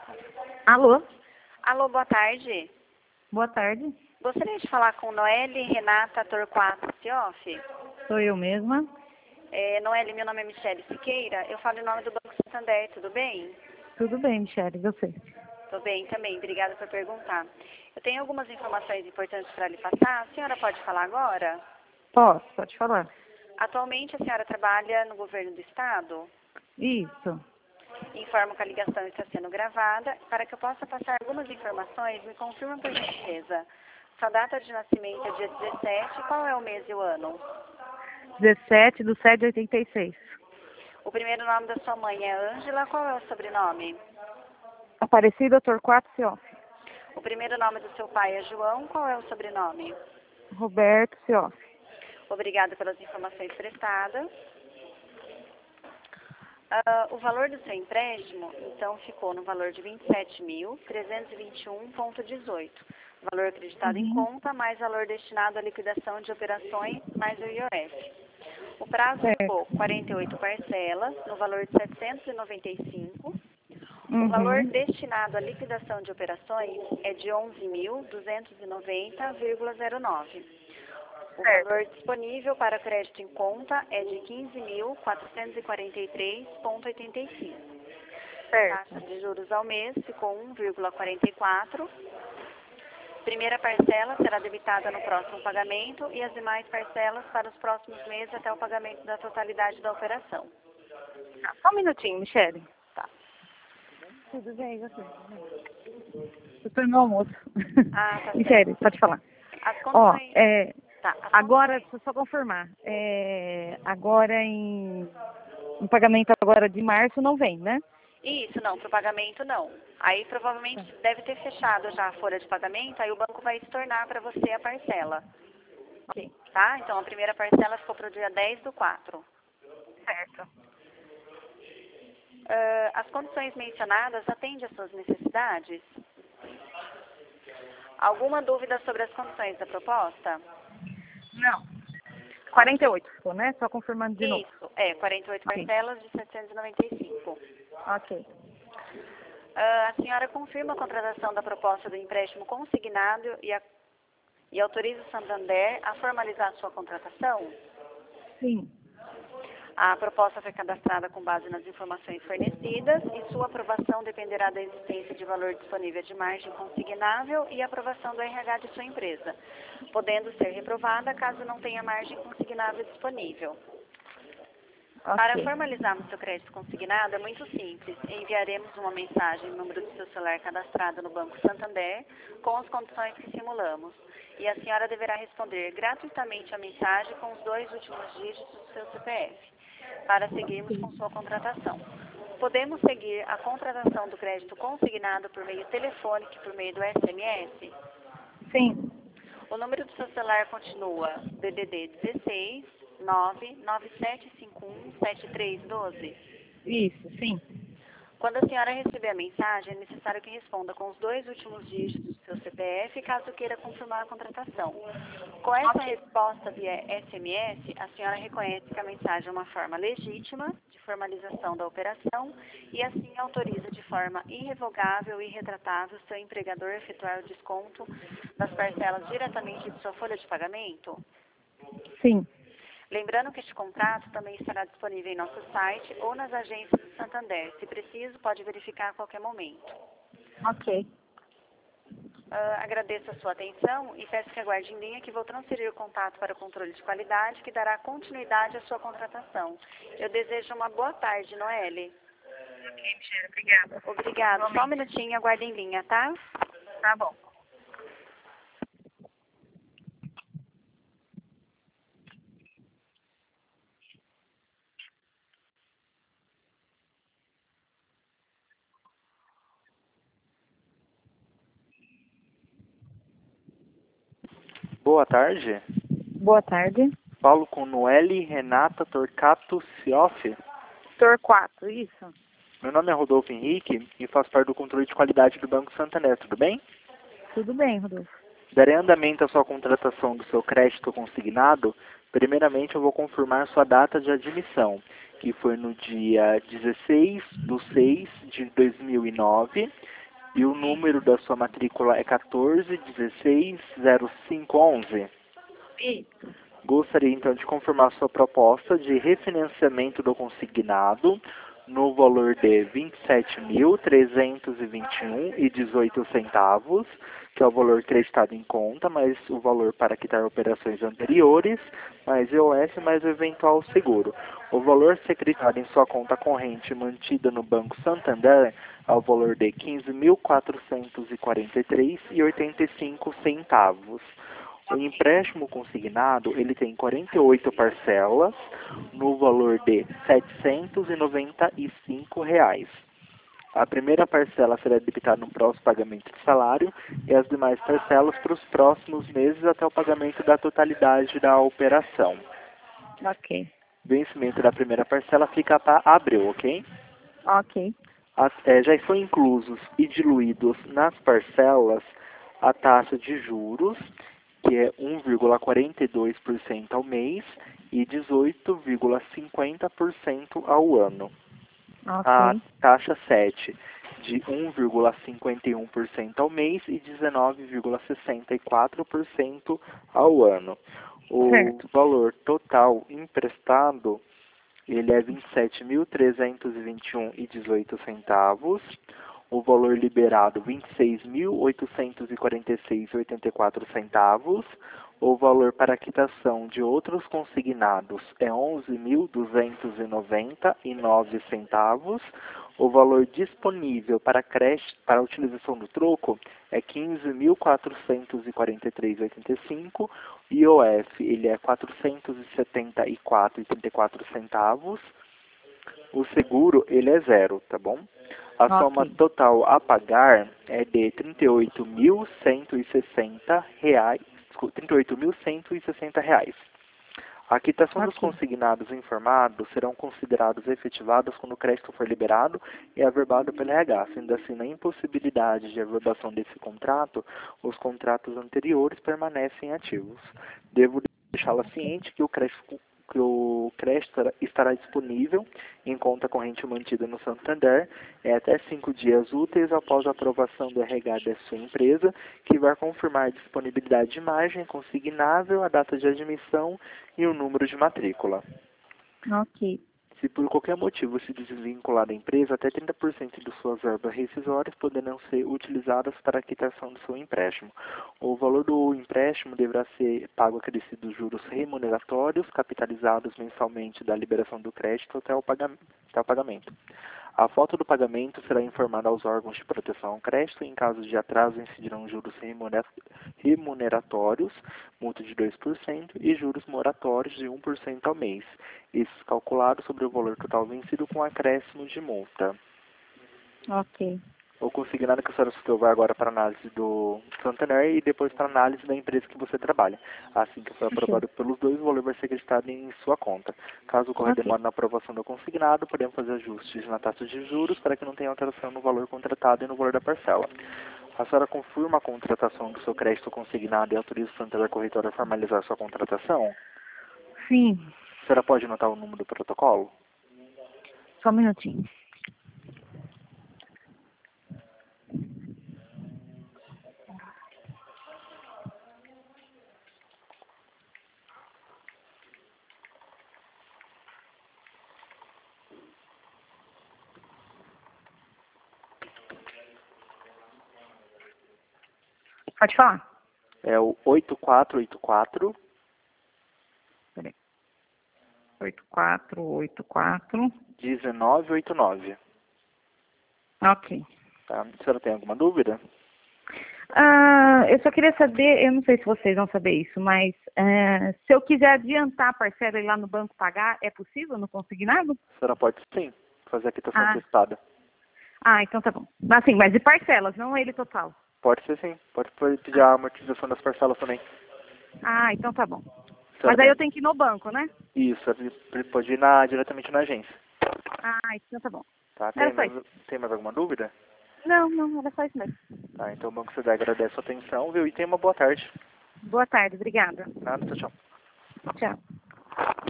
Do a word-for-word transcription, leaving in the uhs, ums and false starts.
Alô, Alô, boa tarde. boa tarde. Gostaria de falar com Noelle Renata Torquato Cioff. Sou eu mesma. É, Noelle, meu nome é Michele Siqueira. Eu falo em nome do Banco Santander, tudo bem? Tudo bem, Michele, e você? Tudo bem também, obrigada por perguntar. Eu tenho algumas informações importantes para lhe passar. A senhora pode falar agora? Posso, pode falar. Atualmente a senhora trabalha no governo do estado? Isso. Informo que a ligação está sendo gravada. Para que eu possa passar algumas informações, me confirma por gentileza. Sua data de nascimento é dia dezessete, qual é o mês e o ano? dezessete do sete de oitenta e seis. O primeiro nome da sua mãe é Ângela, qual é o sobrenome? Aparecido, Torquato Cioff. O primeiro nome do seu pai é João, qual é o sobrenome? Roberto Cioff. Obrigada pelas informações prestadas. Uh, o valor do seu empréstimo, então, ficou no valor de vinte e sete mil, trezentos e vinte e um vírgula dezoito. Valor acreditado Uhum. em conta, mais valor destinado à liquidação de operações, mais o I O F. O prazo Certo. ficou quarenta e oito parcelas, no valor de setecentos e noventa e cinco. O valor Uhum. destinado à liquidação de operações é de onze mil duzentos e noventa vírgula zero nove. O Certo. valor disponível para crédito em conta é de quinze mil quatrocentos e quarenta e três vírgula oitenta e cinco. Certo. Taxa de juros ao mês ficou um vírgula quarenta e quatro. Primeira parcela será debitada no próximo pagamento e as demais parcelas para os próximos meses até o pagamento da totalidade da operação. Ah, só um minutinho, Michele. Tá. Tudo bem, e você? Eu tô no meu almoço. Ah, tá Michele, certo. pode falar. As Ó, condições... é, Tá, as agora, condições- deixa eu só confirmar. É, agora em, em pagamento agora de março não vem, né? Isso, não, para o pagamento não. Aí provavelmente deve ter fechado já a folha de pagamento, aí o banco vai estornar para você a parcela. Ok. Tá? Então a primeira parcela ficou para o dia dez do quatro. Certo. Uh, as condições mencionadas atendem às suas necessidades? Alguma dúvida sobre as condições da proposta? Não. quarenta e oito, ficou, né? Só confirmando de novo. Isso, é, quarenta e oito Ok. parcelas de setecentos e noventa e cinco. Ok. Uh, a senhora confirma a contratação da proposta do empréstimo consignado e, a, e autoriza o Santander a formalizar a sua contratação? Sim. A proposta foi cadastrada com base nas informações fornecidas e sua aprovação dependerá da existência de valor disponível de margem consignável e aprovação do R H de sua empresa, podendo ser reprovada caso não tenha margem consignável disponível. Para Ok. formalizarmos seu crédito consignado é muito simples. Enviaremos uma mensagem no número do seu celular cadastrado no Banco Santander com as condições que simulamos. E a senhora deverá responder gratuitamente a mensagem com os dois últimos dígitos do seu C P F, para seguirmos com sua contratação. Podemos seguir a contratação do crédito consignado por meio telefônico e por meio do S M S? Sim. O número do seu celular continua D D D dezesseis, nove nove sete cinco um, sete três um dois. Isso, sim. Quando a senhora receber a mensagem, é necessário que responda com os dois últimos dígitos do seu C P F, caso queira confirmar a contratação. Com essa resposta via S M S, a senhora reconhece que a mensagem é uma forma legítima de formalização da operação e assim autoriza de forma irrevogável e irretratável seu empregador a efetuar o desconto das parcelas diretamente de sua folha de pagamento? Sim. Lembrando que este contrato também estará disponível em nosso site ou nas agências do Santander. Se preciso, pode verificar a qualquer momento. Ok. Uh, agradeço a sua atenção e peço que aguarde em linha que vou transferir o contato para o controle de qualidade que dará continuidade à sua contratação. Eu desejo uma boa tarde, Noelle. Ok, Michele, obrigada. Obrigada. Só um minutinho, aguarde em linha, tá? Tá bom. Boa tarde. Boa tarde. Falo com Noelle Renata Torquato Cioff. Torquato, isso? Meu nome é Rodolfo Henrique e faço parte do controle de qualidade do Banco Santander, tudo bem? Tudo bem, Rodolfo. Darei andamento à sua contratação do seu crédito consignado. Primeiramente, eu vou confirmar sua data de admissão, que foi no dia dezesseis de seis de dois mil e nove, E o número da sua matrícula é quatorze, dezesseis, zero cinco, onze. Isso. Gostaria então de confirmar sua proposta de refinanciamento do consignado no valor de vinte e sete mil, trezentos e vinte e um reais e dezoito centavos, que é o valor creditado em conta, mais o valor para quitar operações anteriores, mais I O F, mais o eventual seguro. O valor a ser creditado em sua conta corrente mantida no Banco Santander é o valor de quinze mil, quatrocentos e quarenta e três reais e oitenta e cinco centavos. O empréstimo consignado, ele tem quarenta e oito parcelas no valor de setecentos e noventa e cinco reais. A primeira parcela será debitada no próximo pagamento de salário e as demais parcelas para os próximos meses até o pagamento da totalidade da operação. Ok. Vencimento da primeira parcela fica para abril, ok? Ok. As, é, já foi inclusos e diluídos nas parcelas a taxa de juros, que é um vírgula quarenta e dois por cento ao mês e dezoito vírgula cinquenta por cento ao ano. Ok. A taxa sete, de um vírgula cinquenta e um por cento ao mês e dezenove vírgula sessenta e quatro por cento ao ano. O Certo. valor total emprestado, ele é vinte e sete mil, trezentos e vinte e um reais e dezoito centavos. O valor liberado, vinte e seis mil, oitocentos e quarenta e seis reais e oitenta e quatro centavos. O valor para quitação de outros consignados é onze mil, duzentos e noventa e nove centavos. O valor disponível para creche, para a utilização do troco é quinze mil, quatrocentos e quarenta e três reais e oitenta e cinco. I O F, ele é quatrocentos e setenta e quatro reais e trinta e quatro centavos. O seguro, ele é zero, tá bom? A soma Ok. total a pagar é de trinta e oito mil, cento e sessenta reais, desculpa, trinta e oito mil, cento e sessenta reais. A quitação dos Ok. consignados informados serão considerados efetivados quando o crédito for liberado e averbado pelo R H. Sendo assim, na impossibilidade de averbação desse contrato, os contratos anteriores permanecem ativos. Devo deixá-la ciente que o crédito que o crédito estará disponível em conta corrente mantida no Santander é até cinco dias úteis após a aprovação do R H da sua empresa, que vai confirmar a disponibilidade de margem consignável, a data de admissão e o número de matrícula. Ok. Se por qualquer motivo se desvincular da empresa, até trinta por cento de suas verbas rescisórias poderão ser utilizadas para a quitação do seu empréstimo. O valor do empréstimo deverá ser pago acrescido dos juros remuneratórios, capitalizados mensalmente da liberação do crédito até o pagamento. Até o pagamento. A foto do pagamento será informada aos órgãos de proteção ao crédito. Em caso de atraso, incidirão juros remuneratórios, multa de dois por cento e juros moratórios de um por cento ao mês. Esses calculados sobre o valor total vencido com acréscimo de multa. Ok. O consignado que a senhora citou vai agora para análise do Santander e depois para análise da empresa que você trabalha. Assim que for aprovado pelos dois, o valor vai ser acreditado em sua conta. Caso ocorra Ok. demora na aprovação do consignado, podemos fazer ajustes na taxa de juros para que não tenha alteração no valor contratado e no valor da parcela. A senhora confirma a contratação do seu crédito consignado e autoriza o Santander Corretora a formalizar sua contratação? Sim. A senhora pode anotar o número do protocolo? Só um minutinho. Pode falar? É o oito quatro oito quatro, Peraí. oito quatro oito quatro. um nove oito nove. Ok. Tá? A senhora tem alguma dúvida? Ah, eu só queria saber, eu não sei se vocês vão saber isso, mas eh, se eu quiser adiantar a parcela e ir lá no banco pagar, é possível no consignado? A senhora pode sim fazer a quitação Ah, antecipada. ah, então tá bom. Assim, mas de parcelas, não ele total. Pode ser sim. Pode pedir a amortização das parcelas também. Ah, então tá bom. A senhora Mas aí tem... eu tenho que ir no banco, né? Isso, pode ir na, diretamente na agência. Ah, então tá bom. Tá? Tem Era só mais, isso. tem mais alguma dúvida? Não, não, era só isso mesmo. Tá, então o Banco C D agradece a sua atenção, viu? E tenha uma boa tarde. Boa tarde, obrigada. Nada, tchau, tchau. Tchau.